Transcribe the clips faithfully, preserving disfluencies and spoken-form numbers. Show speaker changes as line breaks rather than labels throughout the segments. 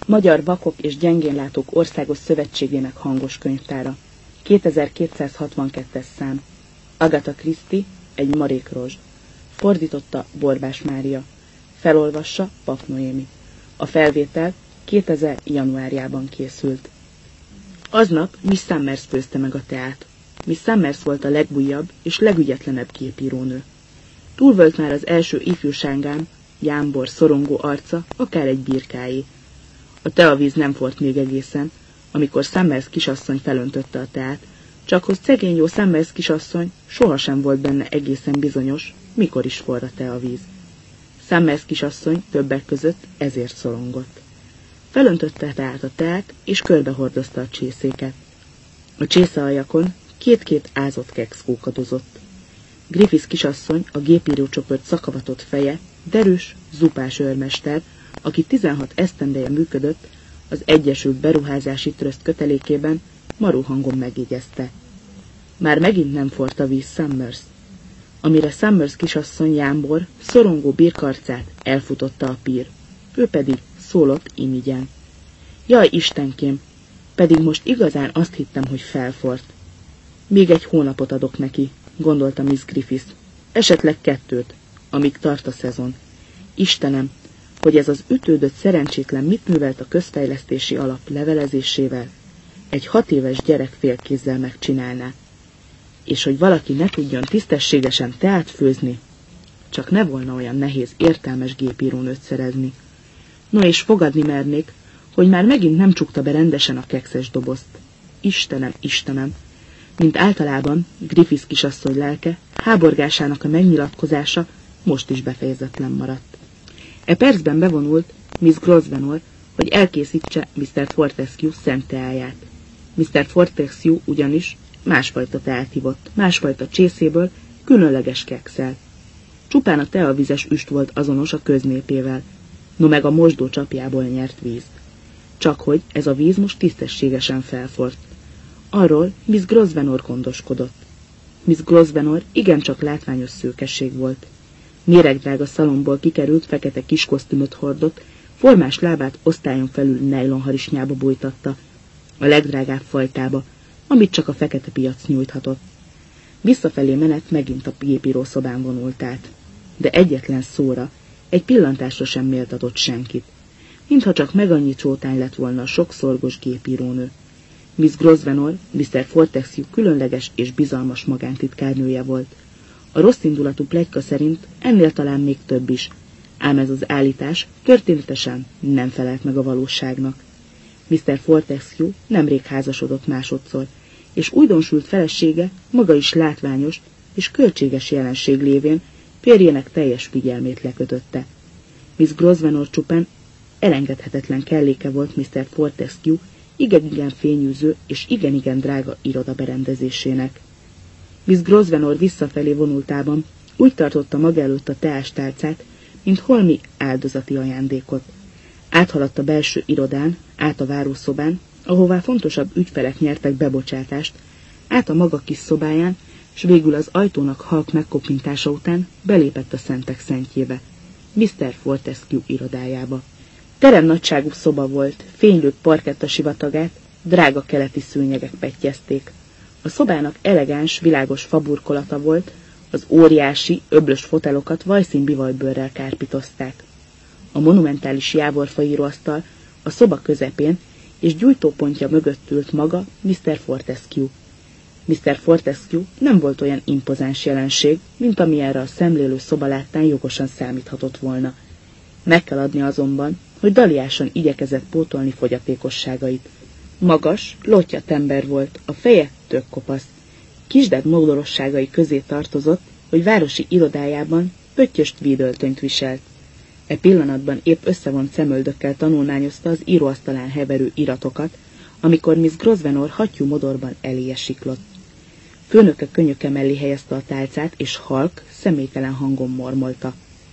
Magyar Vakok és Gyengénlátók Országos Szövetségének hangos könyvtára. kétezer-kétszázhatvankettes szám. Agatha Christie, egy marék rozsd. Fordította Borbás Mária. Felolvassa Pap Noémi. A felvétel kétezer januárjában készült. Aznap Miss Summers főzte meg a teát. Miss Summers volt a legújabb és legügyetlenebb gépírónő. Túl volt már az első ifjúságán, jámbor, szorongó arca, akár egy birkáé. A teavíz nem forrt még egészen, amikor Summers kisasszony felöntötte a teát, csak hogy szegény jó Summers kisasszony sohasem volt benne egészen bizonyos, mikor is forr a teavíz. Summers kisasszony többek között ezért szorongott. Felöntötte tehát a teát, és körbehordozta a csészéket. A csészealjakon két-két ázott keksz kókadozott. Griffith kisasszony, a gépírócsoport szakavatott feje, derűs, zupás őrmester, aki tizenhat esztendeje működött, az Egyesült Beruházási Tröszt kötelékében maró hangon megjegyezte. Már megint nem forrt a víz Summers. Amire Summers kisasszony jámbor, szorongó birkarcát elfutotta a pír. Ő pedig szólott imigyen. Jaj, Istenkém, pedig most igazán azt hittem, hogy felfort. Még egy hónapot adok neki, gondolta Miss Griffith. Esetleg kettőt, amíg tart a szezon. Istenem, hogy ez az ütődött szerencsétlen mit művelt a közfejlesztési alap levelezésével, egy hat éves gyerek félkézzel megcsinálná. És hogy valaki ne tudjon tisztességesen teát főzni, csak ne volna olyan nehéz értelmes gépírónőt szerezni. No és fogadni mernék, hogy már megint nem csukta be rendesen a kekszes dobozt. Istenem, Istenem! Mint általában Griffith kisasszony lelke, háborgásának a megnyilatkozása most is befejezetlen maradt. E percben bevonult Miss Grosvenor, hogy elkészítse miszter Fortescue szent teáját. miszter Fortescue ugyanis másfajta teát hívott, másfajta csészéből, különleges kekszel. Csupán a teavizes üst volt azonos a köznépével, no meg a mosdó csapjából nyert vízt. Csakhogy ez a víz most tisztességesen felfort. Arról Miss Grosvenor gondoskodott. Miss Grosvenor igencsak látványos szőkesség volt. Méregdrága szalomból kikerült fekete kiskosztümöt hordott, formás lábát osztályon felül nejlonharisnyába bújtatta, a legdrágább fajtába, amit csak a fekete piac nyújthatott. Visszafelé menet megint a gépírószobán vonult át, de egyetlen szóra, egy pillantásra sem méltatott senkit, mintha csak meg annyi csótány lett volna a sokszorgos gépírónő. Miss Grosvenor, miszter Fortescue különleges és bizalmas magántitkárnője volt. A rosszindulatú pletyka szerint ennél talán még több is, ám ez az állítás történetesen nem felelt meg a valóságnak. miszter Fortescue nemrég házasodott másodszor, és újdonsült felesége maga is látványos és költséges jelenség lévén férjének teljes figyelmét lekötötte. Miss Grosvenor csupán elengedhetetlen kelléke volt miszter Fortescue igen-igen fényűző és igen-igen drága iroda berendezésének. Miss Grosvenor visszafelé vonultában úgy tartotta maga előtt a teástálcát, mint holmi áldozati ajándékot. Áthaladt a belső irodán, át a várószobán, ahová fontosabb ügyfelek nyertek bebocsátást, át a maga kis szobáján, s végül az ajtónak halk megkopintása után belépett a szentek szentjébe, miszter Fortescue irodájába. Teremnagyságú szoba volt, fénylő parketta sivatagát, drága keleti szőnyegek pettyezték. A szobának elegáns, világos faburkolata volt, az óriási, öblös fotelokat vajszín bivajbőrrel kárpitozták. A monumentális jávorfa íróasztal a szoba közepén és gyújtópontja mögött ült maga miszter Fortescue. miszter Fortescue nem volt olyan impozáns jelenség, mint amilyenre a szemlélő szoba láttán jogosan számíthatott volna. Meg kell adni azonban, hogy daliásan igyekezett pótolni fogyatékosságait. Magas, lottyat ember volt, a feje tök kopasz. Kisded módorosságai közé tartozott, hogy városi irodájában pöttyöst védöltönyt viselt. E pillanatban épp összevont szemöldökkel tanulmányozta az íróasztalán heverő iratokat, amikor Miss Grosvenor hattyú modorban eléje siklott. Főnöke könyöke mellé helyezte a tálcát, és halk, személytelen hangon mormolta.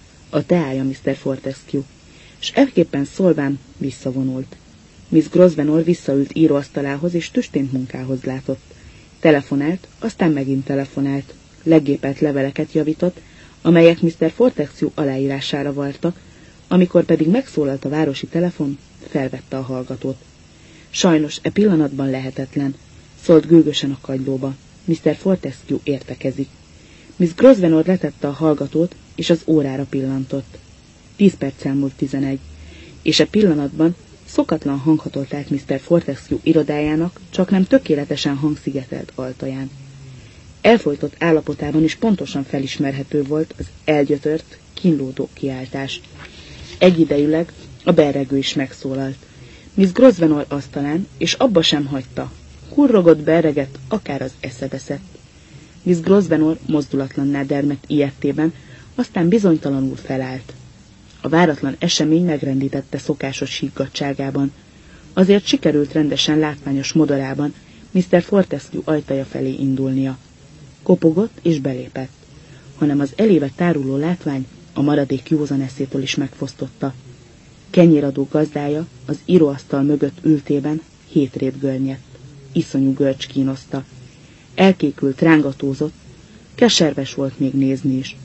A teája, miszter Fortescue, s ekképpen szólván visszavonult. Miss Grosvenor visszaült íróasztalához, és tüstént munkához látott. Telefonált, aztán megint telefonált, leggépelt leveleket javított, amelyek miszter Fortescue aláírására vartak, Amikor pedig megszólalt a városi telefon, felvette a hallgatót. Sajnos e pillanatban lehetetlen, szólt gőgösen a kagylóba. miszter Fortescue értekezik. Miss Grosvenor letette a hallgatót, és az órára pillantott. Tíz perc elmúlt tizenegy, és e pillanatban szokatlan hang hatolt át miszter Fortescue irodájának, csak nem tökéletesen hangszigetelt ajtaján. Elfojtott állapotában is pontosan felismerhető volt az elgyötört, kínlódó kiáltás. Egyidejűleg a berregő is megszólalt. Miss Grosvenor asztalán, és abba sem hagyta. Kurrogott, berregett, akár az eszeveszett. Miss Grosvenor mozdulatlanná dermedt ijedtében, aztán bizonytalanul felállt. A váratlan esemény megrendítette szokásos higgadtságában. Azért sikerült rendesen látványos modorában miszter Fortescue ajtaja felé indulnia. Kopogott és belépett, hanem az elébe táruló látvány a maradék józan eszétől is megfosztotta. Kenyéradó gazdája az íróasztal mögött ültében hétrébb görnyedt. Iszonyú görcs kínoszta. Elkékült, rángatózott, keserves volt még nézni is.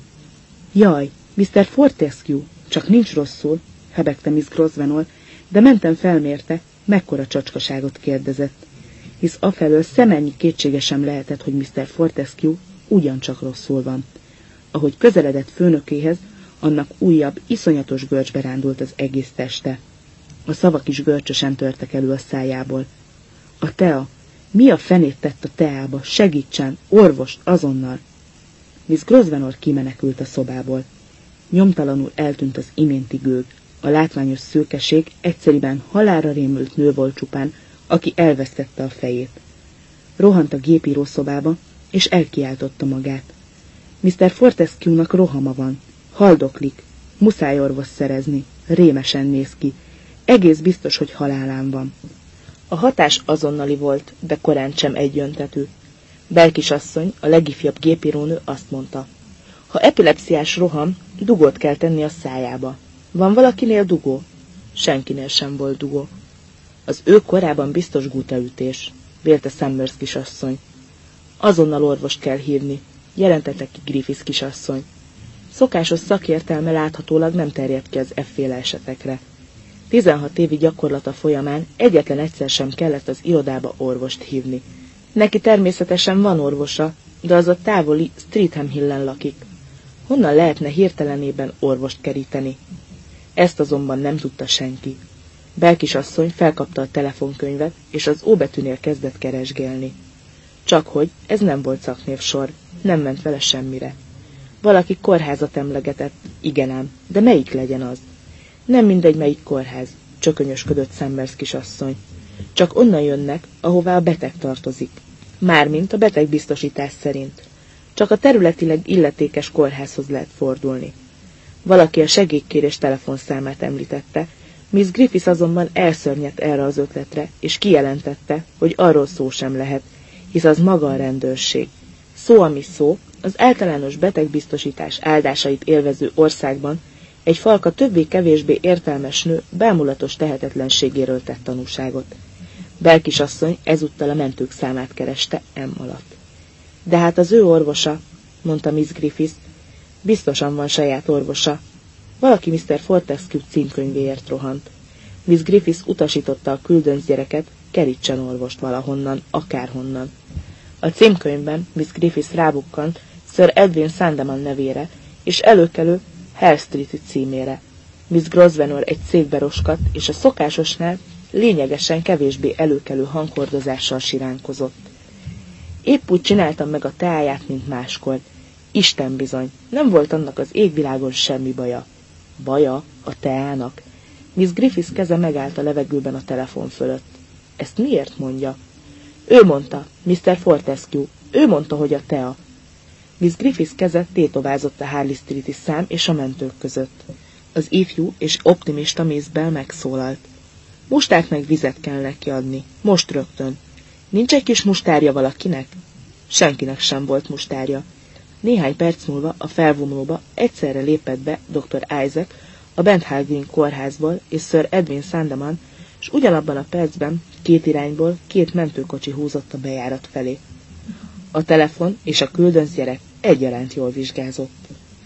Jaj, miszter Fortescue, csak nincs rosszul, hebegte Miss Grosvenor, de mentem felmérte, mekkora csacskaságot kérdezett, hisz afelől szemennyi kétsége sem lehetett, hogy miszter Fortescue ugyancsak rosszul van. Ahogy közeledett főnökéhez, annak újabb, iszonyatos görcsbe rándult az egész teste. A szavak is görcsösen törtek elő a szájából. A tea! Mi a fenét tett a teába? Segítsen! Orvost! Azonnal! Miss Grosvenor kimenekült a szobából. Nyomtalanul eltűnt az iménti gőg. A látványos szőkeség egyszeriben halálra rémült nő volt csupán, aki elvesztette a fejét. Rohant a gépírószobába, és elkiáltotta magát. miszter Fortescue-nak rohama van. Haldoklik. Muszáj orvos szerezni. Rémesen néz ki. Egész biztos, hogy halálán van. A hatás azonnali volt, de korán sem egyöntetű. Belkisasszony, a legifjabb gépírónő azt mondta. Ha epilepsziás roham, dugót kell tenni a szájába. Van valakinél dugó? Senkinél sem volt dugó. Az ő korában biztos gútaütés, vélte Summers kisasszony. Azonnal orvost kell hívni, jelentette ki Griffiths kisasszony. Szokásos szakértelme láthatólag nem terjedt ki az efféle esetekre. Tizenhat évi gyakorlata folyamán egyetlen egyszer sem kellett az irodába orvost hívni. Neki természetesen van orvosa, de az a távoli Streatham Hillen lakik. Honnan lehetne hirtelenében orvost keríteni? Ezt azonban nem tudta senki. Belkisasszony felkapta a telefonkönyvet, és az ó betűnél kezdett keresgélni. Csakhogy ez nem volt szaknévsor, nem ment vele semmire. Valaki kórházat emlegetett, igen ám, de melyik legyen az? Nem mindegy, melyik kórház, csökönyösködött Summers kisasszony. Csak onnan jönnek, ahová a beteg tartozik. Mármint a betegbiztosítás szerint. Csak a területileg illetékes kórházhoz lehet fordulni. Valaki a segélykérés telefonszámát említette, Miss Griffiths azonban elszörnyedt erre az ötletre, és kijelentette, hogy arról szó sem lehet, hisz az maga a rendőrség. Szó, ami szó, az általános betegbiztosítás áldásait élvező országban egy falka többé-kevésbé értelmes nő bámulatos tehetetlenségéről tett tanúságot. Belkisasszony ezúttal a mentők számát kereste M alatt. De hát az ő orvosa, mondta Miss Griffiths, biztosan van saját orvosa. Valaki miszter Fortescue címkönyvéért rohant. Miss Griffiths utasította a küldönc gyereket, kerítsen orvost valahonnan, akárhonnan. A címkönyvben Miss Griffiths rábukkant Sir Edwin Sandeman nevére, és előkelő Hell Street címére. Miss Grosvenor egy székbe roskadt, és a szokásosnál lényegesen kevésbé előkelő hanghordozással siránkozott. Épp úgy csináltam meg a teáját, mint máskor. Isten bizony, nem volt annak az égvilágon semmi baja. Baja a teának. Miss Griffiths keze megállt a levegőben a telefon fölött. Ezt miért mondja? Ő mondta, miszter Fortescue, ő mondta, hogy a tea. Miss Griffiths keze tétovázott a Harley Street-i szám és a mentők között. Az ifjú és optimista Miss Bell megszólalt. Mustát meg vizet kell neki adni, most rögtön. Nincs egy kis mustárja valakinek? Senkinek sem volt mustárja. Néhány perc múlva a felvonulóba egyszerre lépett be doktor Isaac a Benthall Green kórházból és Sir Edwin Sandeman, és ugyanabban a percben két irányból két mentőkocsi húzott a bejárat felé. A telefon és a küldönt gyerek egyaránt jól vizsgázott.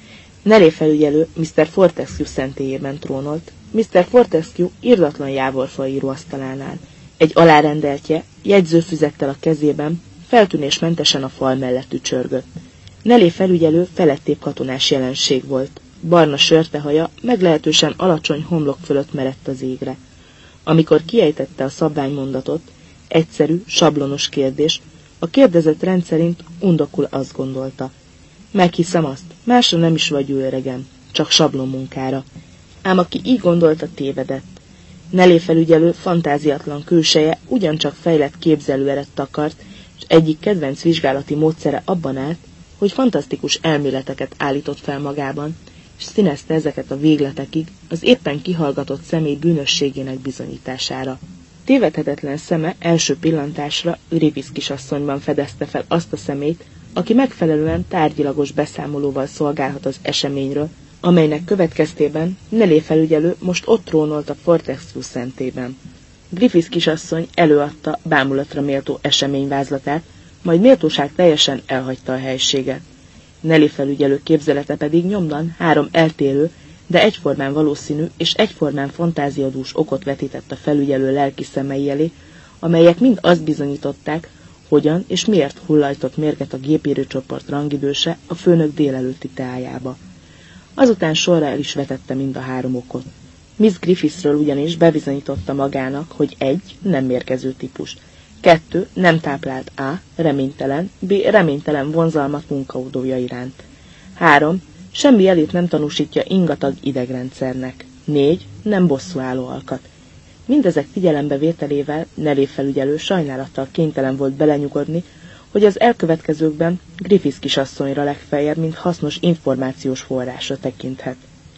Nelly felügyelő miszter Fortescue szentélyében trónolt, miszter Fortescue irdatlan jávorfa íróasztalánál. Egy alárendeltje, jegyzőfüzettel a kezében, feltűnésmentesen a fal mellett ücsörgött. Nelly felügyelő felettébb katonás jelenség volt. Barna sörtehaja meglehetősen alacsony homlok fölött merett az égre. Amikor kiejtette a szabványmondatot, egyszerű, sablonos kérdés, a kérdezett rendszerint undokul azt gondolta. Meghiszem azt, másra nem is vagy ő öregem, csak sablonmunkára. Ám aki így gondolta, tévedett. Nelly felügyelő fantáziatlan külseje ugyancsak fejlett képzelőeret takart, és egyik kedvenc vizsgálati módszere abban állt, hogy fantasztikus elméleteket állított fel magában, és színezte ezeket a végletekig az éppen kihallgatott személy bűnösségének bizonyítására. Tévedhetetlen szeme első pillantásra Griffith kisasszonyban fedezte fel azt a személyt, aki megfelelően tárgyilagos beszámolóval szolgálhat az eseményről, amelynek következtében Nelly felügyelő most ott trónolt a Fortescue szentében. Griffith kisasszony előadta bámulatra méltó eseményvázlatát, majd méltóság teljesen elhagyta a helységet. Nelly felügyelő képzelete pedig nyomdan három eltérő, de egyformán valószínű és egyformán fantáziadús okot vetített a felügyelő lelki szemei elé, amelyek mind azt bizonyították, hogyan és miért hullajtott mérget a gépírőcsoport rangidőse a főnök délelőtti teájába. Azután sorra el is vetette mind a három okot. Miss Griffithsről ugyanis bebizonyította magának, hogy egy, nem mérgező típus, kettő, nem táplált A, reménytelen, B, reménytelen vonzalmat munkaódója iránt. három, semmi jelét nem tanúsítja ingatag idegrendszernek. négy, nem bosszúálló alkat. Mindezek figyelembevételével Nelly felügyelő sajnálattal kénytelen volt belenyugodni, hogy az elkövetkezőkben Griffith kisasszonyra legfeljebb, mint hasznos információs forrásra tekinthet.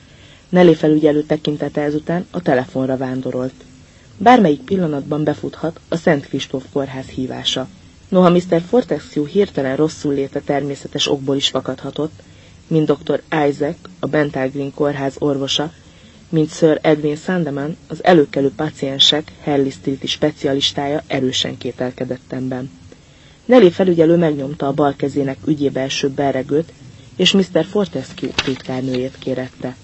Nelly felügyelő tekintete ezután a telefonra vándorolt. Bármelyik pillanatban befuthat a Szent Kristóf kórház hívása. Noha miszter Fortescue hirtelen rosszul léte természetes okból is fakadhatott, mint doktor Isaac, a Bental Green kórház orvosa, mint Sir Edwin Sandeman, az előkelő paciensek Harley Street-i specialistája erősen kételkedett ebben. Nelly felügyelő megnyomta a bal kezének ügyébe eső berregőt, és miszter Fortescue titkárnőjét kérette.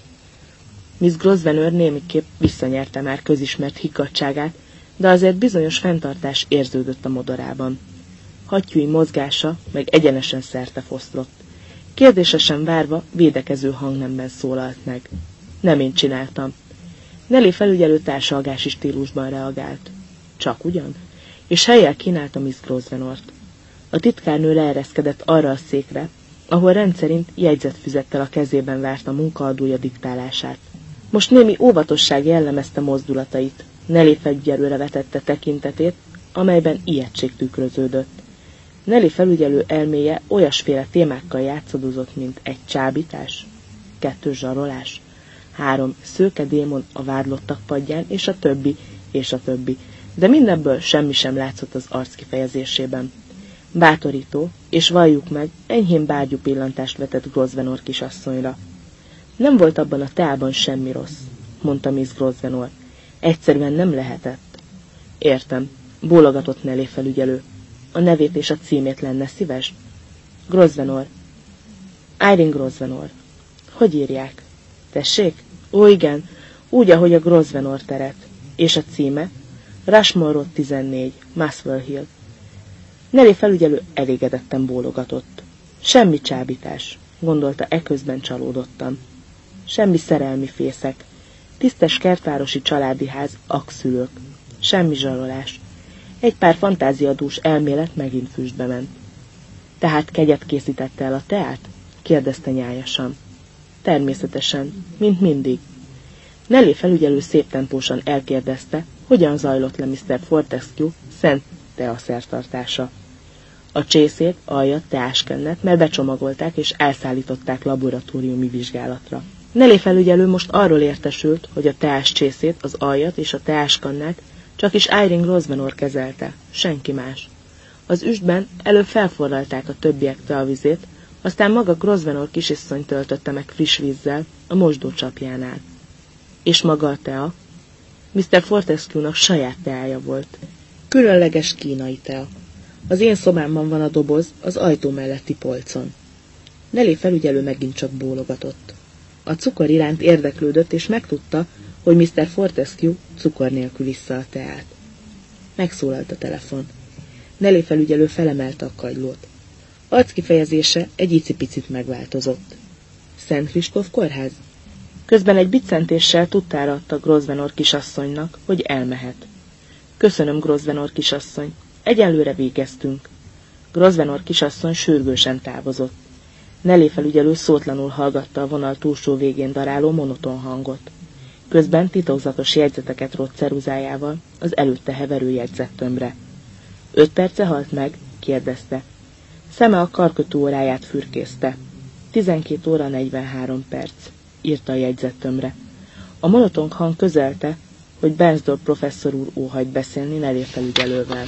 Miss Grosvenor némiképp visszanyerte már közismert higgadtságát, de azért bizonyos fenntartás érződött a modorában. Hattyúi mozgása meg egyenesen szerte foszlott. Kérdésesen várva védekező hangnemben szólalt meg. Nem én csináltam. Nelly felügyelő társalgási stílusban reagált. Csak ugyan? És helyjel kínálta Miss Grosvenort. A titkárnő leereszkedett arra a székre, ahol rendszerint jegyzetfüzettel a kezében várt a munkaadója diktálását. Most némi óvatosság jellemezte mozdulatait, Nelly felügyelőre vetette tekintetét, amelyben ijegység tükröződött. Nelly felügyelő elméje olyasféle témákkal játszadozott, mint egy csábítás, kettő zsarolás, három szőke démon a vádlottak padján, és a többi, és a többi, de mindebből semmi sem látszott az arc kifejezésében. Bátorító, és valljuk meg, enyhén bágyú pillantást vetett Grosvenor kisasszonyra. Nem volt abban a teában semmi rossz, mondta Miss Grosvenor. Egyszerűen nem lehetett. Értem, bólogatott Nelly felügyelő. A nevét és a címét lenne szíves? Grosvenor. Irene Grosvenor. Hogy írják? Tessék? Ó, igen, úgy, ahogy a Grosvenor teret. És a címe? Rushmore Road tizennégy, Muswell Hill. Nelly felügyelő elégedetten bólogatott. Semmi csábítás, gondolta eközben csalódottan. Semmi szerelmi fészek. Tisztes kertvárosi családi ház, akszülők. Semmi zsarolás. Egy pár fantáziadús elmélet megint füstbe ment. Tehát kegyet készítette el a teát? Kérdezte nyájasan. Természetesen, mint mindig. Nelly felügyelő szép tempósan elkérdezte, hogyan zajlott le miszter Fortescue szent teaszertartása. A csészét, aljat, teáskennet, mert becsomagolták és elszállították laboratóriumi vizsgálatra. Nelly felügyelő most arról értesült, hogy a teás csészét, az aljat és a teáskannát csak is Irene Grosvenor kezelte, senki más. Az üstben előbb felforralták a többiek teavizét, aztán maga Grosvenor kisisszony töltötte meg friss vízzel a mosdócsapjánál. És maga a tea? miszter Fortescue-nak saját teája volt. Különleges kínai tea. Az én szobámban van a doboz az ajtó melletti polcon. Nelly felügyelő megint csak bólogatott. A cukor iránt érdeklődött, és megtudta, hogy miszter Fortescue cukor nélkül issza a teát. Megszólalt a telefon. Nelly felügyelő felemelte a kagylót. Arckifejezése egy icipicit megváltozott. Szent Kristóf kórház? Közben egy biccentéssel tudtára adta Grosvenor kisasszonynak, hogy elmehet. Köszönöm, Grosvenor kisasszony. Egyelőre végeztünk. Grosvenor kisasszony sürgősen távozott. Nelly felügyelő szótlanul hallgatta a vonal túlsó végén daráló monoton hangot. Közben titokzatos jegyzeteket rótt ceruzájával az előtte heverő jegyzettömbre. Öt perce halt meg? Kérdezte. Szeme a karkötő óráját fürkészte. Tizenkét óra negyvenhárom perc, írta a jegyzettömbre. A monoton hang közelte, hogy Bernsdorf professzor úr óhajt beszélni Nelly felügyelővel.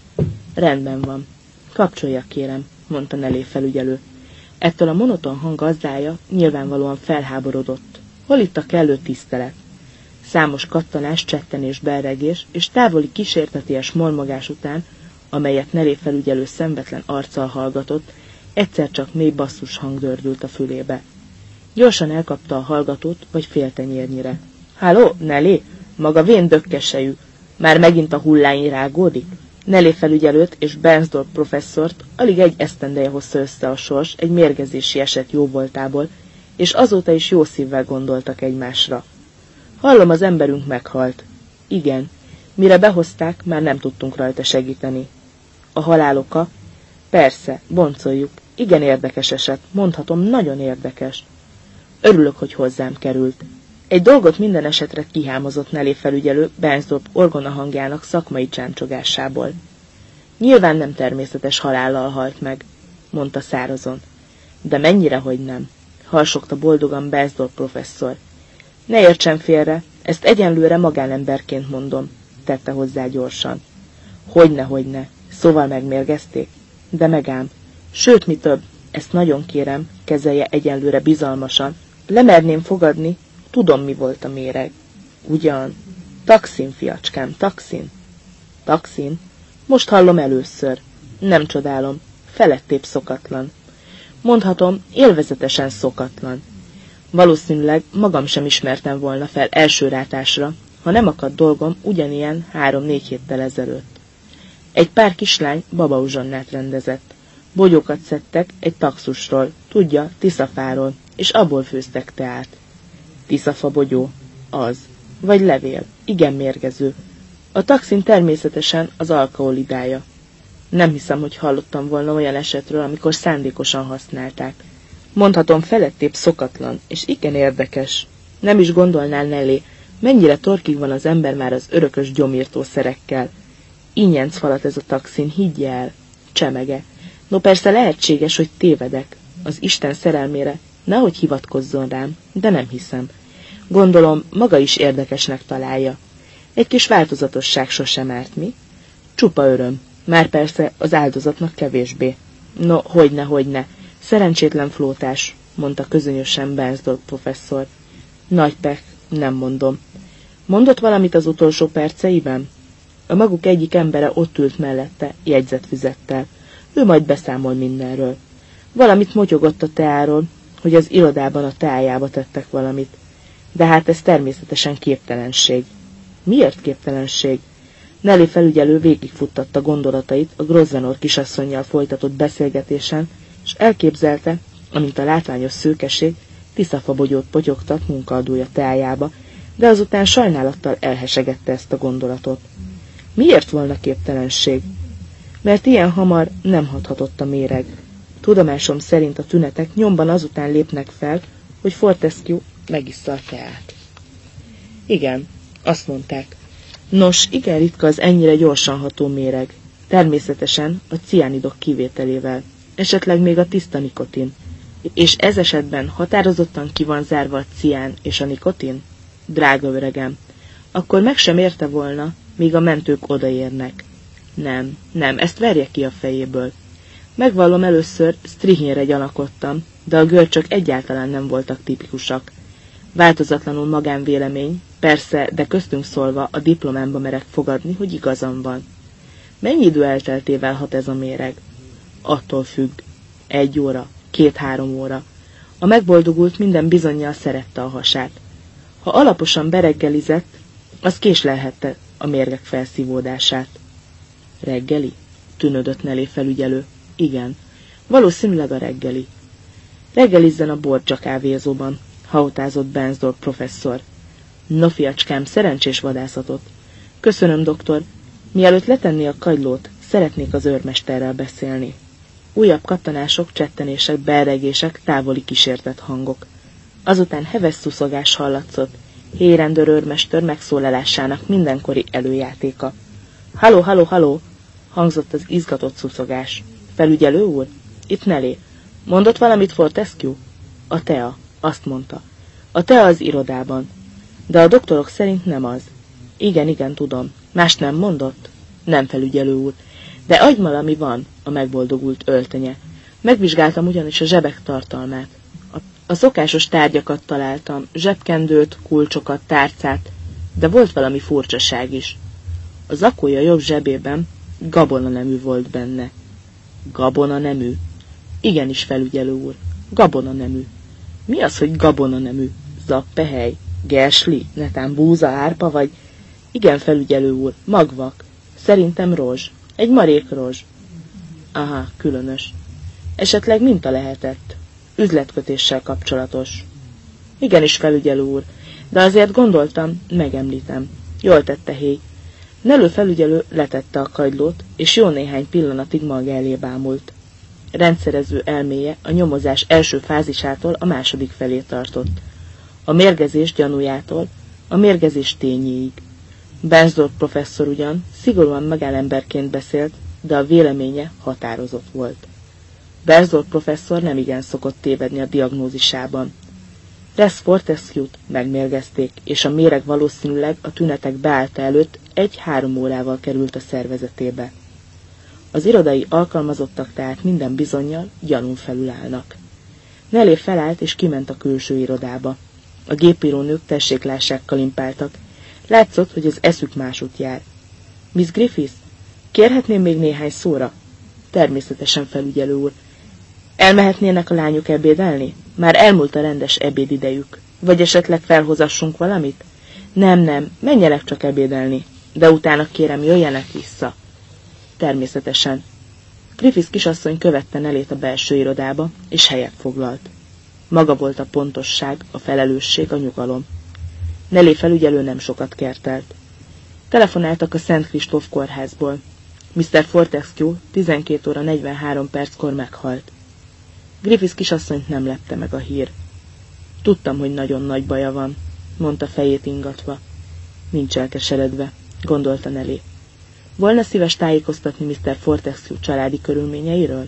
Rendben van. Kapcsolja, kérem, mondta Nelly felügyelő. Ettől a monoton hang gazdája nyilvánvalóan felháborodott. Hol itt a kellő tisztelet? Számos kattanás, csettenés, belregés és távoli kísérteties mormogás után, amelyet Nelly felügyelő szenvedlen arccal hallgatott, egyszer csak mély basszus hang dördült a fülébe. Gyorsan elkapta a hallgatót, vagy féltenyérnyire. Háló, Nelly? Maga vén dökkesejű. Már megint a hullány rágódik? Nelly felügyelőt és Bernsdorf professzort alig egy esztendeje hozta össze a sors egy mérgezési eset jóvoltából, és azóta is jó szívvel gondoltak egymásra. Hallom, az emberünk meghalt. Igen, mire behozták, már nem tudtunk rajta segíteni. A halál oka? Persze, boncoljuk. Igen érdekes eset, mondhatom, nagyon érdekes. Örülök, hogy hozzám került. Egy dolgot minden esetre kihámozott Nelly felügyelő Bernsdorf orgona hangjának szakmai csáncsogásából. Nyilván nem természetes halállal halt meg, mondta szárazon. De mennyire, hogy nem, harsogta boldogan Bernsdorf professzor. Ne értsen félre, ezt egyenlőre magánemberként mondom, tette hozzá gyorsan. Hogyne, hogyne, szóval megmérgezték? De megám. Sőt, mi több, ezt nagyon kérem, kezelje egyenlőre bizalmasan. Lemerném fogadni, tudom, mi volt a méreg. Ugyan. Taxin, fiacskám, taxin. Taxin? Most hallom először. Nem csodálom, felettébb szokatlan. Mondhatom, élvezetesen szokatlan. Valószínűleg magam sem ismertem volna fel első rátásra, ha nem akadt dolgom ugyanilyen három-négy héttel ezelőtt. Egy pár kislány babauzsonnát rendezett. Bogyókat szedtek egy taxusról, tudja, tiszafáról, és abból főztek teát. Tiszafa bogyó, az. Vagy levél, igen mérgező. A taxin természetesen az alkoholidája. Nem hiszem, hogy hallottam volna olyan esetről, amikor szándékosan használták. Mondhatom, felettébb szokatlan, és igen érdekes. Nem is gondolnál, Nelly, mennyire torkig van az ember már az örökös gyomírtó szerekkel. Ínyenc falat ez a taxin, higgye el. Csemege. No persze lehetséges, hogy tévedek. Az Isten szerelmére nehogy hivatkozzon rám, de nem hiszem. Gondolom, maga is érdekesnek találja. Egy kis változatosság sosem árt, mi? Csupa öröm. Már persze az áldozatnak kevésbé. No, hogyne, hogyne. Szerencsétlen flótás, mondta közönösen Bernsdorf professzor. Nagy pek, nem mondom. Mondott valamit az utolsó perceiben? A maguk egyik embere ott ült mellette, jegyzetfüzettel. Ő majd beszámol mindenről. Valamit motyogott a teáról, hogy az irodában a teájába tettek valamit. De hát ez természetesen képtelenség. Miért képtelenség? Nelly felügyelő végigfuttatta gondolatait a Grosvenor kisasszonnyal folytatott beszélgetésen, és elképzelte, amint a látványos szőkeség tiszafabogyót potyogtat munkaadója teájába, de azután sajnálattal elhesegette ezt a gondolatot. Miért volna képtelenség? Mert ilyen hamar nem hathatott a méreg. Tudomásom szerint a tünetek nyomban azután lépnek fel, hogy Fortescue megissza a teát. Igen, azt mondták. Nos, igen ritka az ennyire gyorsan ható méreg. Természetesen a ciánidok kivételével, esetleg még a tiszta nikotin. És ez esetben határozottan ki van zárva a cián és a nikotin? Drága öregem, akkor meg sem érte volna, míg a mentők odaérnek. Nem, nem, ezt verje ki a fejéből. Megvallom, először strihénre gyanakodtam, de a görcsök egyáltalán nem voltak tipikusak. Változatlanul magánvélemény, persze, de köztünk szólva a diplomámba merek fogadni, hogy igazam van. Mennyi idő elteltével hat ez a méreg? Attól függ. Egy óra, két-három óra. A megboldogult minden bizonnyal szerette a hasát. Ha alaposan bereggelizett, az késlelhette a mérgek felszívódását. Reggeli? Tűnődött Nelly felügyelő. Igen, valószínűleg a reggeli. Reggelizzen a Borgia kávézóban, hautázott Bensdorf professzor. No, fiacskám, szerencsés vadászatot. Köszönöm, doktor. Mielőtt letenné a kagylót, szeretnék az őrmesterrel beszélni. Újabb kattanások, csettenések, belregések, távoli kísértett hangok. Azután heves szuszogás hallatszott, Héjrendőr őrmester megszólalásának mindenkori előjátéka. Halló, halló, halló! Hangzott az izgatott szuszogás. Felügyelő úr? Itt Nelly. Mondott valamit Fortescue? A tea, azt mondta. A tea az irodában. De a doktorok szerint nem az. Igen, igen, tudom. Mást nem mondott? Nem, felügyelő úr. De agymala, ami van, a megboldogult öltönye. Megvizsgáltam ugyanis a zsebek tartalmát. A, a szokásos tárgyakat találtam, zsebkendőt, kulcsokat, tárcát, de volt valami furcsaság is. A zakója jobb zsebében gabona nemű volt benne. Gabona nemű? Igenis, felügyelő úr, gabona nemű. Mi az, hogy gabona nemű? Zappehely? Gersli? Netán búza, árpa, vagy... Igen, felügyelő úr, magvak. Szerintem rozs. Egy marék rozs. Aha, különös. Esetleg minta lehetett. Üzletkötéssel kapcsolatos. Igenis, felügyelő úr, de azért gondoltam, megemlítem. Jól tette Héj. Nelő felügyelő letette a kagylót, és jó néhány pillanatig maga elé bámult. Rendszerező elméje a nyomozás első fázisától a második felé tartott. A mérgezés gyanújától a mérgezés tényéig. Bensdorf professzor ugyan szigorúan magánemberként beszélt, de a véleménye határozott volt. Bensdorf professzor nemigen szokott tévedni a diagnózisában. Rex Fortescue-t megmérgezték, és a méreg valószínűleg a tünetek beállta előtt egy-három órával került a szervezetébe. Az irodai alkalmazottak tehát minden bizonnyal gyanún felül állnak. Nelly felállt és kiment a külső irodába. A gépírónők tesséklássák kalimpáltak. Látszott, hogy az eszük másút jár. Miss Griffiths, kérhetném még néhány szóra? Természetesen, felügyelő úr. Elmehetnének a lányok ebédelni? Már elmúlt a rendes ebédidejük. Vagy esetleg felhozassunk valamit? Nem, nem, menjenek csak ebédelni. De utána kérem, jöjjenek vissza. Természetesen. Griffiths kisasszony követte Nellyt a belső irodába, és helyet foglalt. Maga volt a pontosság, a felelősség, a nyugalom. Nelly felügyelő nem sokat kertelt. Telefonáltak a Szent Kristóf kórházból. miszter Fortescue tizenkét óra negyvenhárom perckor meghalt. Griffiths kisasszonyt nem lepte meg a hír. Tudtam, hogy nagyon nagy baja van, mondta fejét ingatva. Nincs elkeseredve, gondolta Nelly. Volna szíves tájékoztatni miszter Fortescue családi körülményeiről?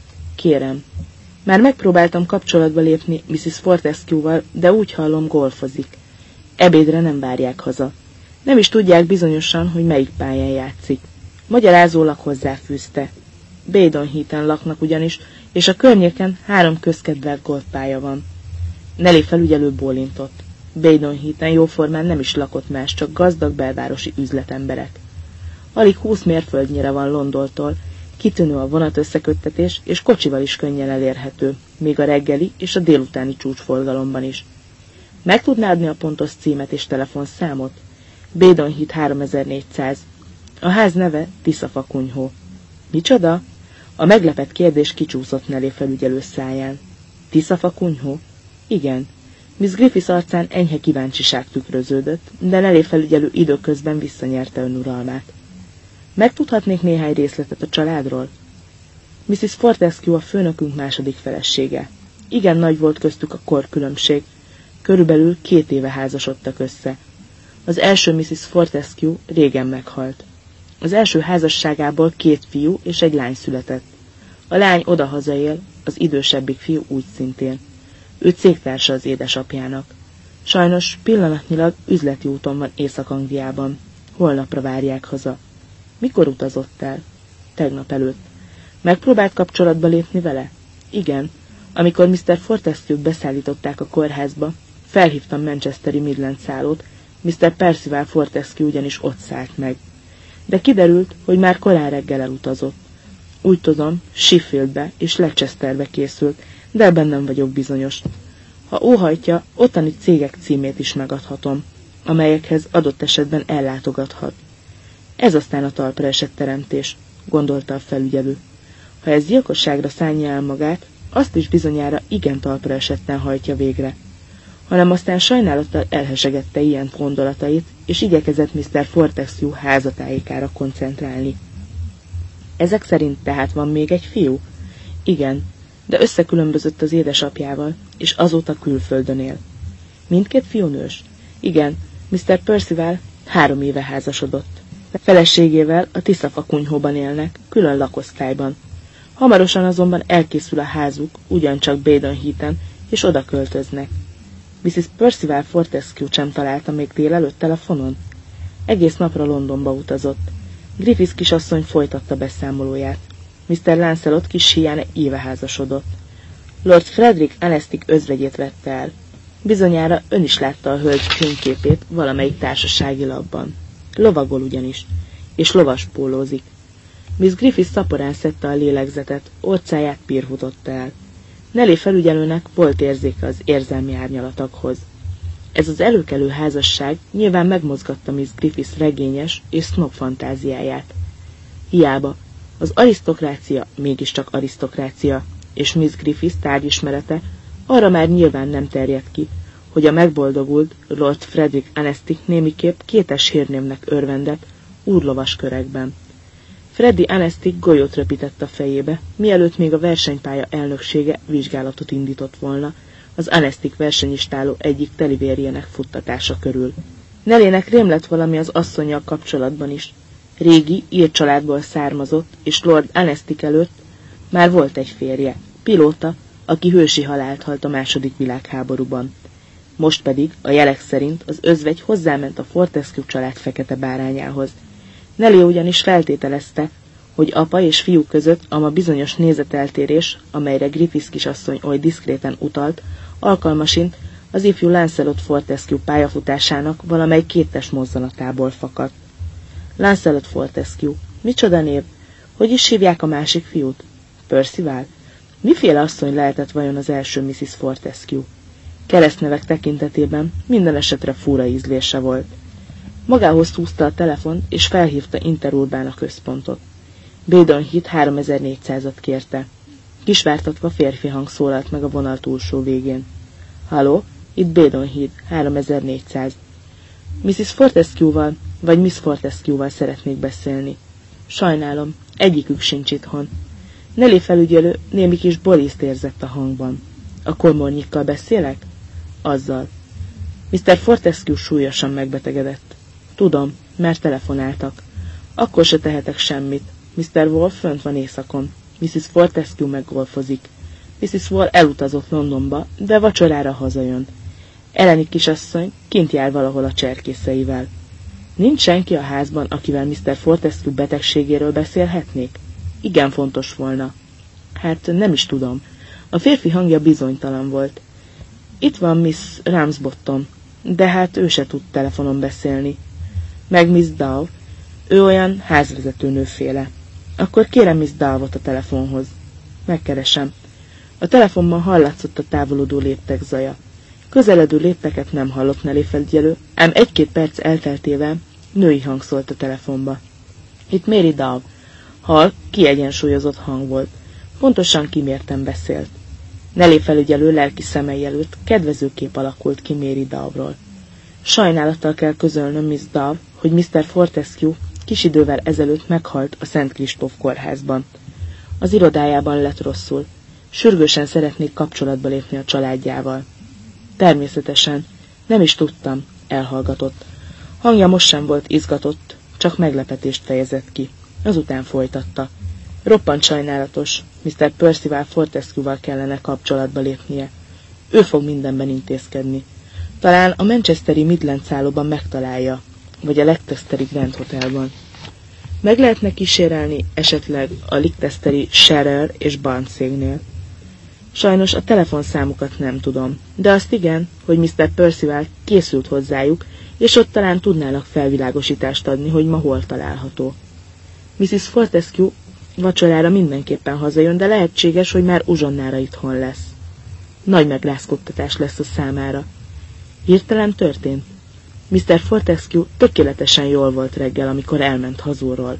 Kérem. Már megpróbáltam kapcsolatba lépni missziz Fortescue-val, de úgy hallom, golfozik. Ebédre nem várják haza. Nem is tudják bizonyosan, hogy melyik pályán játszik. Magyarázólag hozzáfűzte. Baydon Heath-en laknak ugyanis, és a környéken három közkedvelt golfpálya van. Nelly felügyelő bólintott. Baydon Heath-en jóformán nem is lakott más, csak gazdag belvárosi üzletemberek. Alig húsz mérföldnyire van Londontól, kitűnő a vonatösszeköttetés, és kocsival is könnyen elérhető, még a reggeli és a délutáni csúcsforgalomban is. Meg tudná adni a pontos címet és telefonszámot? Baydon Heath háromezer-négyszáz. A ház neve Tiszafa kunyhó. Micsoda? A meglepett kérdés kicsúszott Nelly felügyelő száján. Tiszafa kunyhó? Igen. Miss Griffiths arcán enyhe kíváncsiság tükröződött, de Nelly felügyelő időközben visszanyerte önuralmát. Megtudhatnék néhány részletet a családról? missziz Fortescue a főnökünk második felesége. Igen nagy volt köztük a korkülönbség. Körülbelül két éve házasodtak össze. Az első missziz Fortescue régen meghalt. Az első házasságából két fiú és egy lány született. A lány odahaza él, az idősebbik fiú úgy szintén. Ő cégtársa az édesapjának. Sajnos pillanatnyilag üzleti úton van Észak-Angliában. Holnapra várják haza. Mikor utazott el? Tegnap előtt. Megpróbált kapcsolatba lépni vele? Igen. Amikor miszter Fortescue beszállították a kórházba, felhívtam Manchesteri Midland szállót, miszter Percival Fortescue ugyanis ott szállt meg. De kiderült, hogy már korán reggel elutazott. Úgy tudom, Sheffieldbe és Leicesterbe készült, de ebben nem vagyok bizonyos. Ha óhajtja, ottani cégek címét is megadhatom, amelyekhez adott esetben ellátogathat. Ez aztán a talpra esett teremtés, gondolta a felügyelő. Ha ez gyilkosságra szánja el magát, azt is bizonyára igen talpra esetten hajtja végre. Hanem aztán sajnálattal elhesegette ilyen gondolatait, és igyekezett miszter Fortescue házatájékára koncentrálni. Ezek szerint tehát van még egy fiú? Igen, de összekülönbözött az édesapjával, és azóta külföldön él. Mindkét fiú nős? Igen, miszter Percival három éve házasodott. Feleségével a Tiszafa kunyhóban élnek, külön lakosztályban. Hamarosan azonban elkészül a házuk, ugyancsak Baden Heath-en, és oda költöznek. missziz Percival Fortescue sem találta még délelőtt telefonon? Egész napra Londonba utazott. Griffith kisasszony folytatta beszámolóját. miszter Lancelot kis híján éve házasodott. Lord Frederick Anestick özvegyét vette el. Bizonyára ön is látta a hölgy fényképét valamelyik társasági labban. Lovagol ugyanis, és lovaspólózik. Miss Griffith szaporán szedte a lélegzetet, orcáját pirhutotta el. Nelly felügyelőnek volt érzéke az érzelmi árnyalatokhoz. Ez az előkelő házasság nyilván megmozgatta Miss Griffith regényes és snob fantáziáját. Hiába, az arisztokrácia mégiscsak arisztokrácia, és Miss Griffith tárgyismerete arra már nyilván nem terjed ki, hogy a megboldogult Lord Frederick Anestick némiképp kétes hírnémnek örvendett úrlovas körekben. Freddy Anestick golyót röpített a fejébe, mielőtt még a versenypálya elnöksége vizsgálatot indított volna az Anestick versenyistáló egyik telivérjének futtatása körül. Nellynek rém lett valami az asszonnyal kapcsolatban is. Régi, ír családból származott, és Lord Anestick előtt már volt egy férje, pilóta, aki hősi halált halt a második világháborúban. Most pedig, a jelek szerint, az özvegy hozzáment a Fortescue család fekete bárányához. Nelly ugyanis feltételezte, hogy apa és fiú között ama bizonyos nézeteltérés, amelyre Griffith kisasszony oly diszkréten utalt, alkalmasint az ifjú Lancelot Fortescue pályafutásának valamely kétes mozzanatából fakadt. Lancelot Fortescue. Micsoda név? Hogy is hívják a másik fiút? Percival? Miféle asszony lehetett vajon az első missziz Fortescue? Keresztnevek tekintetében minden esetre fura ízlése volt. Magához húzta a telefont, és felhívta Interurbán a központot. Baden Heath háromezer-négyszázat kérte. Kisvártatva férfi hang szólalt meg a vonal túlsó végén. Halló, itt Baden Heath, háromezer-négyszáz. missziz Fortescue-val, vagy Miss Fortescue-val szeretnék beszélni. Sajnálom, egyikük sincs itthon. Nelly felügyelő némi kis boriszt érzett a hangban. A kormornyikkal beszélek? Azzal. miszter Fortescue súlyosan megbetegedett. Tudom, mert telefonáltak. Akkor se tehetek semmit. miszter Wolf fönt van éjszakon. missziz Fortescue meggolfozik. missziz Wolf elutazott Londonba, de vacsorára hazajön. Eleni kisasszony kint jár valahol a cserkészeivel. Nincs senki a házban, akivel miszter Fortescue betegségéről beszélhetnék? Igen fontos volna. Hát nem is tudom. A férfi hangja bizonytalan volt. Itt van Miss Ramsbottom, de hát ő se tud telefonon beszélni. Meg Miss Dove, ő olyan házvezetőnőféle. Akkor kérem Miss Dove-ot a telefonhoz. Megkeresem. A telefonban hallatszott a távolodó léptek zaja. Közeledő lépteket nem hallott Nelly felügyelő, ám egy-két perc elteltével női hang szólt a telefonba. Itt Mary Dove. Hall, kiegyensúlyozott hang volt. Pontosan kimérten beszélt. Nelly felügyelő lelki szemei előtt kedvező kép alakult ki Mary Dove-ról. Sajnálattal kell közölnöm, Miss Dove, hogy miszter Fortescue kis idővel ezelőtt meghalt a Szent Kristóf kórházban. Az irodájában lett rosszul. Sürgősen szeretnék kapcsolatba lépni a családjával. Természetesen. Nem is tudtam. Elhallgatott. Hangja most sem volt izgatott, csak meglepetést fejezett ki. Azután folytatta. Roppant sajnálatos, miszter Percival Fortescue-val kellene kapcsolatba lépnie. Ő fog mindenben intézkedni. Talán a manchesteri Midland szállóban megtalálja, vagy a Leicesteri Grand Hotelban. Meg lehetne kísérelni esetleg a Leicesteri Scherer és Barnes cégnél. Sajnos a telefonszámukat nem tudom, de azt igen, hogy miszter Percival készült hozzájuk, és ott talán tudnának felvilágosítást adni, hogy ma hol található. missziz Fortescue vacsorára mindenképpen hazajön, de lehetséges, hogy már uzsonnára itthon lesz. Nagy megrázkodtatás lesz a számára. Hirtelen történt. miszter Fortescue tökéletesen jól volt reggel, amikor elment hazulról.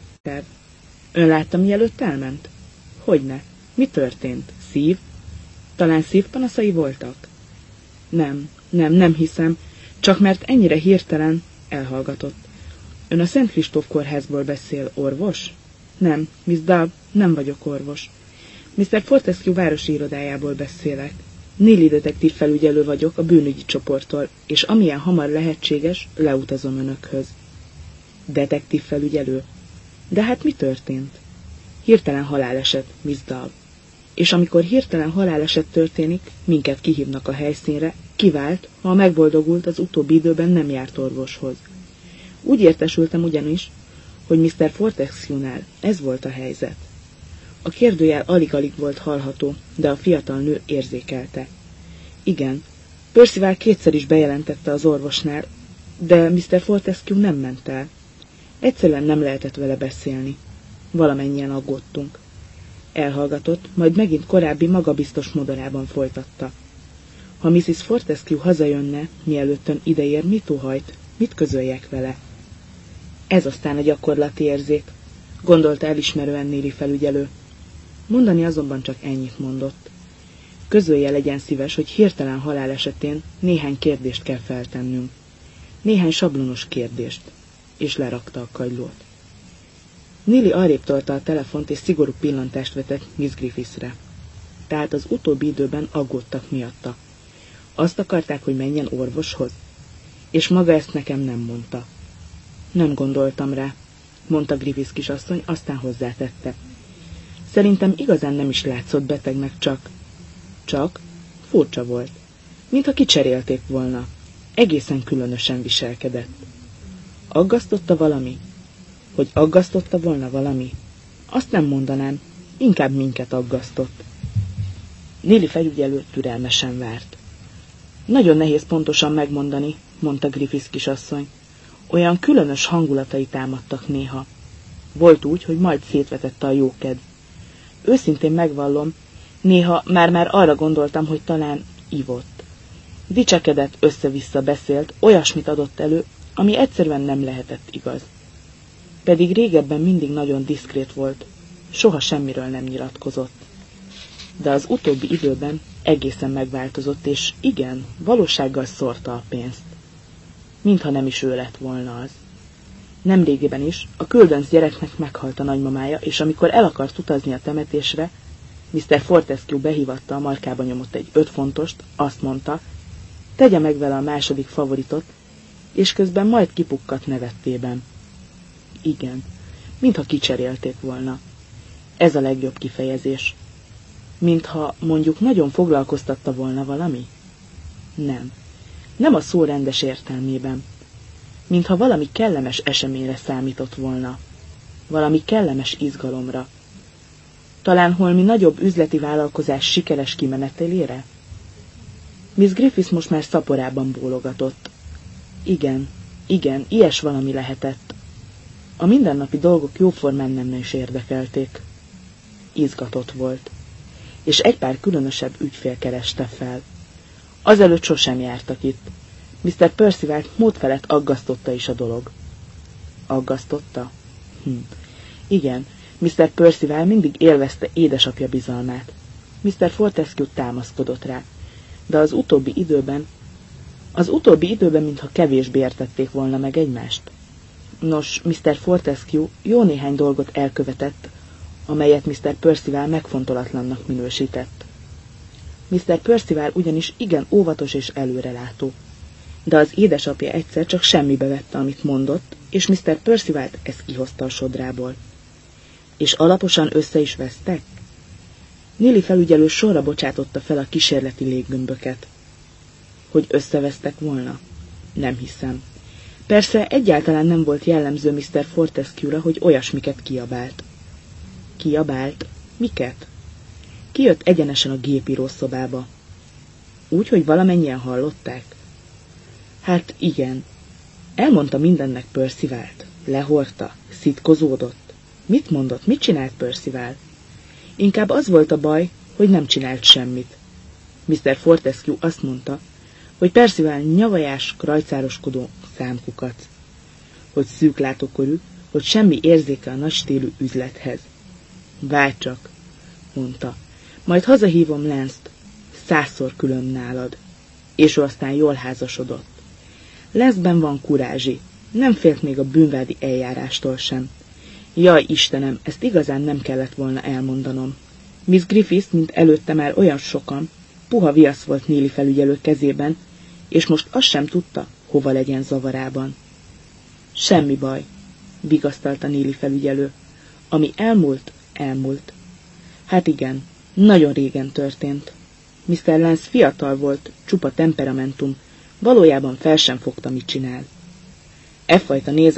Ön látta, mielőtt elment? Hogyne? Mi történt? Szív? Talán szívpanaszai voltak? Nem, nem, nem hiszem, csak mert ennyire hirtelen elhallgatott. Ön a Szent Kristóf kórházból beszél, orvos? Nem, Miss Dove, nem vagyok orvos. miszter Fortescue városi irodájából beszélek. Neely detektív felügyelő vagyok a bűnügyi csoporttól, és amilyen hamar lehetséges, leutazom önökhöz. Detektív felügyelő? De hát mi történt? Hirtelen haláleset, Miss Dove. És amikor hirtelen haláleset történik, minket kihívnak a helyszínre, kivált, ha megboldogult az utóbbi időben nem járt orvoshoz. Úgy értesültem ugyanis, hogy miszter Fortescue-nál ez volt a helyzet. A kérdőjel alig-alig volt hallható, de a fiatal nő érzékelte. Igen, Percival kétszer is bejelentette az orvosnál, de miszter Fortescue nem ment el. Egyszerűen nem lehetett vele beszélni. Valamennyien aggódtunk. Elhallgatott, majd megint korábbi magabiztos modorában folytatta. Ha missziz Fortescue hazajönne, mielőtt ön ideér, mit óhajt, mit közöljek vele? Ez aztán a gyakorlati érzék, gondolta elismerően Neely felügyelő. Mondani azonban csak ennyit mondott. Közölje, legyen szíves, hogy hirtelen halál esetén néhány kérdést kell feltennünk. Néhány sablonos kérdést. És lerakta a kagylót. Neely arrébb tolta a telefont, és szigorú pillantást vetett Miss Griffithsre. Tehát az utóbbi időben aggódtak miatta. Azt akarták, hogy menjen orvoshoz? És maga ezt nekem nem mondta. Nem gondoltam rá, mondta Griffiths kisasszony, aztán hozzátette. Szerintem igazán nem is látszott betegnek, csak... Csak? Furcsa volt. Mintha kicserélték volna. Egészen különösen viselkedett. Aggasztotta valami? Hogy aggasztotta volna valami? Azt nem mondanám, inkább minket aggasztott. Neely felügyelő türelmesen várt. Nagyon nehéz pontosan megmondani, mondta Griffiths kisasszony. Olyan különös hangulatai támadtak néha. Volt úgy, hogy majd szétvetette a jókedv. Őszintén megvallom, néha már-már arra gondoltam, hogy talán ivott. Dicsekedett, össze-vissza beszélt, olyasmit adott elő, ami egyszerűen nem lehetett igaz. Pedig régebben mindig nagyon diszkrét volt, soha semmiről nem nyilatkozott. De az utóbbi időben egészen megváltozott, és igen, valósággal szórta a pénzt. Mintha nem is ő lett volna az. Nemrégiben is a küldönc gyereknek meghalt a nagymamája, és amikor el akart utazni a temetésre, miszter Fortescue behívatta, a markába nyomott egy öt fontost, azt mondta, tegye meg vele a második favoritot, és közben majd kipukkadt nevettében. Igen, mintha kicserélték volna. Ez a legjobb kifejezés. Mintha mondjuk nagyon foglalkoztatta volna valami? Nem. Nem a szó rendes értelmében. Mintha valami kellemes eseményre számított volna. Valami kellemes izgalomra. Talán holmi nagyobb üzleti vállalkozás sikeres kimenetelére? Miss Griffiths most már szaporában bólogatott. Igen, igen, ilyes valami lehetett. A mindennapi dolgok jóformán nem is érdekelték. Izgatott volt. És egy pár különösebb ügyfél kereste fel. Azelőtt sosem jártak itt. miszter Percival mód felett aggasztotta is a dolog. Aggasztotta? Hm. Igen, miszter Percival mindig élvezte édesapja bizalmát. miszter Fortescue támaszkodott rá. De az utóbbi időben, az utóbbi időben mintha kevésbé értették volna meg egymást. Nos, miszter Fortescue jó néhány dolgot elkövetett, amelyet miszter Percival megfontolatlannak minősített. miszter Percival ugyanis igen óvatos és előrelátó. De az édesapja egyszer csak semmibe vette, amit mondott, és miszter Percivalt ezt kihozta a sodrából. És alaposan össze is vesztek? Neely felügyelő sorra bocsátotta fel a kísérleti léggömböket. Hogy összevesztek volna? Nem hiszem. Persze egyáltalán nem volt jellemző miszter Fortescue-ra, hogy olyasmiket kiabált. Kiabált? Miket? Kijött egyenesen a gépírószobába. Úgy, hogy valamennyien hallották? Hát igen. Elmondta mindennek Percivalt. Lehordta, szitkozódott. Mit mondott, mit csinált Percival? Inkább az volt a baj, hogy nem csinált semmit. miszter Fortescue azt mondta, hogy Percival nyavajás, krajcároskodó számkukac, hogy szűklátókorú, hogy semmi érzéke a nagy stílű üzlethez. Várj csak, mondta, majd hazahívom Lance-t, százszor külön nálad. És ő aztán jól házasodott. Lance-ben van kurázsi, nem félt még a bűnvádi eljárástól sem. Jaj, Istenem, ezt igazán nem kellett volna elmondanom. Miss Griffith, mint előtte már olyan sokan, puha viasz volt Neely felügyelő kezében, és most azt sem tudta, hova legyen zavarában. Semmi baj, vigasztalta Neely felügyelő. Ami elmúlt, elmúlt. Hát igen, nagyon régen történt. miszter Lance fiatal volt, csupa temperamentum, valójában fel sem fogta, mit csinál. E fajta